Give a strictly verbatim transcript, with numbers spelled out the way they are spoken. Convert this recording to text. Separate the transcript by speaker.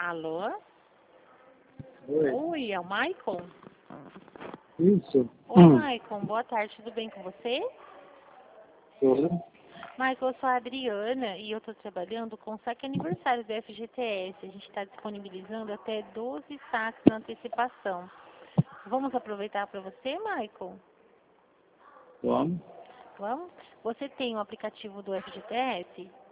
Speaker 1: Alô?
Speaker 2: Oi.
Speaker 1: Oi, é o Maicon?
Speaker 2: Isso.
Speaker 1: Oi,
Speaker 2: Hum.
Speaker 1: Maicon, boa tarde, tudo bem com você?
Speaker 2: Tudo.
Speaker 1: Maicon, eu sou a Adriana e eu estou trabalhando com o saque aniversário do F G T S. A gente está disponibilizando até doze saques na antecipação. Vamos aproveitar para você, Maicon?
Speaker 2: Vamos.
Speaker 1: Vamos? Você tem o aplicativo do F G T S?